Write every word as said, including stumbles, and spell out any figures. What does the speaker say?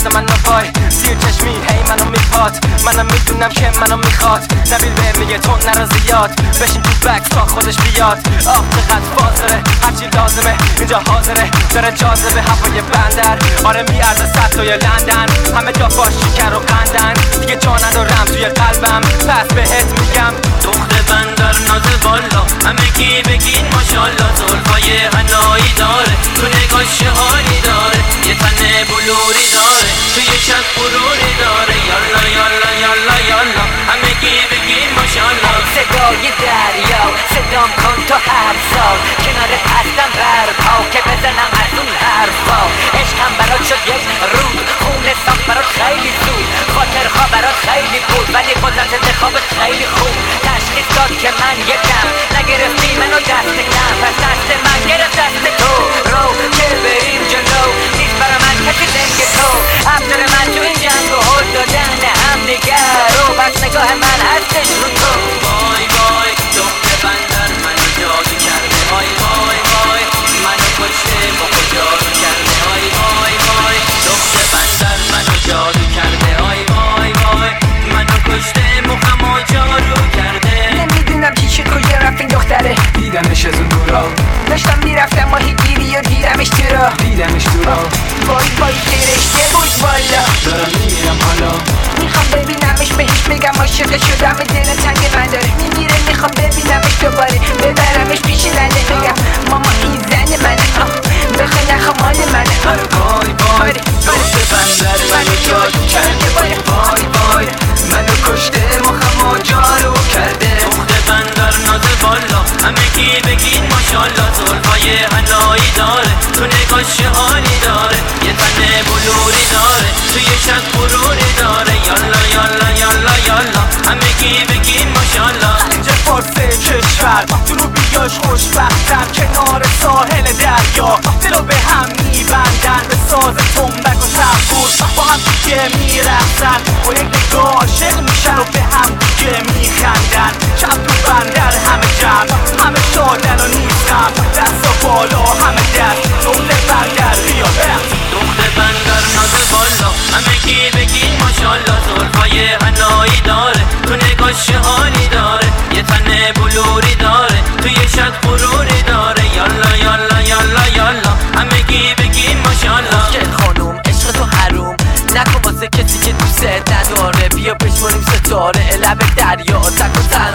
دست من نفای زیر چشمی هی منو میپاد منم میدونم که منو میخواد نبیل به میگه تو نرا زیاد بشین تو بکس تا خودش بیاد آب چقدر فاصله هرچی لازمه اینجا حاضره داره جاذبه هوای بندر آره میارزه صد توی لندن همه جا با شکر و قندن دیگه جا ندارم توی قلبم پس بهت میگم دختر بندر نازل بالا همه کی بگین ماشالله زلفای هنایی داره تو نگاش حالی داره یه تنه بلوری داره توی شب غروری داره یالا یالا یالا یالا همه کی بگین ماشالله صدای دریا صدام کن تو هر سال کنار پستم برپا که بزنم از اون حرفا عشقم برات شد یک رود خونه ساخت برات خیلی زود خاطرها برات خیلی بود ولی بازم انتخاب خیلی خوب تشخیص داد که من یکم نگرفتی منو دست کم پس دست من گرفت دست تو رو که بریم جلو نیست برا من کسی دنگ تو افطر من تو این جنگ و هل دادن هم دیگر رو بس نگاه من هستش رو تو وای وای دختر بندر منو جادو کرده وای وای وای منو کشته با جادو کرده وای وای وای دختر بندر منو جادو کرده وای وای وای منو کشته مخمو جادو کرده نمیدونم چی چه کجا رفت این دختره دیدمش از اون دورا داشتم میرفتم ماهی گیری و دیدمش تو را دیدمش تو را وای وای فرشته بود والا دارم میمیرم حالا میخوام ببینمش بهش بگم عاشق شدم دل تنگ من داره میمیره میخوام ببینمش دوباره ببرمش پیش ننه بگم ماما این زن منه بخوای نخوام مال منه وای وای دختر بندر منو جادو کرده وای وای وای منو کشته مخمو جارو کرده دختر بندر نازل بالا همه کی بگین ماشالله زلفای هنایی داره تو نگاش حالی داره یه تنه بلوری داره توی شب غروری داره یالا یالا یالا یالا همه کی بگین ماشالله اینجا فارسه کشور جنوبیاش خوشبختن کنار ساحل دریا دلو به هم میبندن به ساز تنبک و تنبور با هم دیگه میرفتن با یک نگاه عاشق میشن و به هم دیگه میخندن شب تو بندر همه جمع همه شادن و نیستم دست و بالا همه دست دختر بندر بیا برم دختر بندر نازل بالا همه کی بگین ماشالله زلفای هنایی داره تو نگاش حالی داره یه تنه بلوری داره توی شب غروری داره یالا یالا یالا یالا همه کی بگین ماشالله گل خانوم عشق تو حروم نکن واسه کسی که دوست نداره بیا بشماریم ستاره لب دریا تک و تن